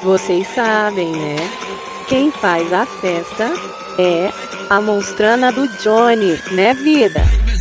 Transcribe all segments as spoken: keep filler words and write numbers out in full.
Vocês sabem, né? Quem faz a festa é a monstrana do Johnny, né, vida?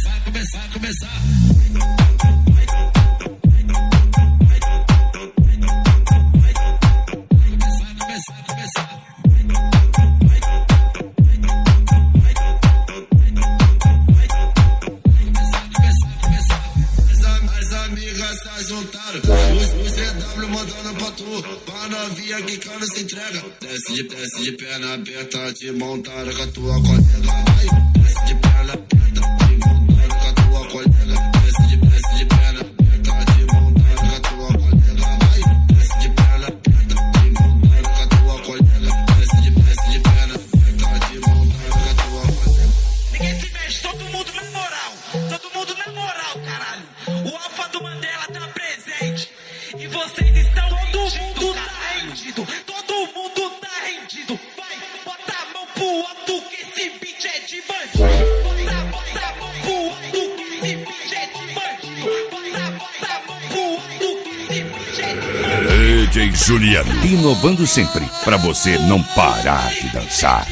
Os C W mandando pra tu, pra novinha que cana se entrega. Desce de, desce de perna aberta, te montar com a tua colega. Vai, desce de perna aberta, te montar com a tua colega. Desce de, desce de perna aberta, te montar com a tua colega. Vai, desce de perna aberta, te montar com a tua colega. Desce de, desce de perna aberta, te montar com a tua colega. Ninguém se mexe, todo mundo na moral, todo mundo na moral, caralho. O alfa do Mandela tá presente. E vocês estão, todo mundo tá rendido, todo mundo tá rendido. Vai, bota a mão pro alto que esse beat é de bandido. Bota, bota a mão pro alto que esse beat é de bandido. Bota, bota a mão pro alto que esse beat é de bandido. D J Juliano, inovando sempre, pra você não parar de dançar.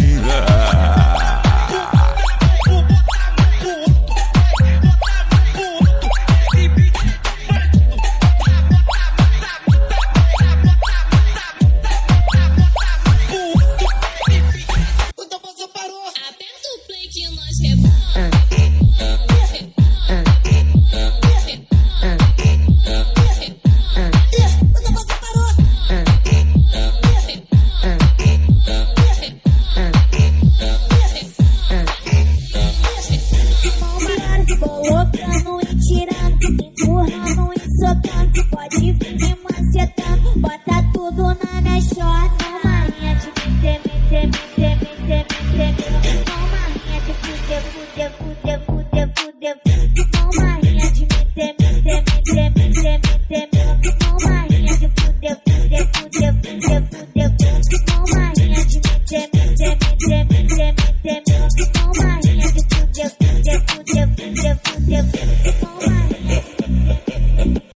Colocando e tirando, empurrando e socando. Pode vir me macetando, bota tudo na minha chota. Marinha de meter, meter, meter, meter, meter. Marinha de fuder, fuder, fuder, fuder, fuder. Marinha de meter, meter, meter, meter, meter. Marinha de fuder, fuder, fuder, fuder, fuder. Marinha de meter, meter, meter, meter, meter.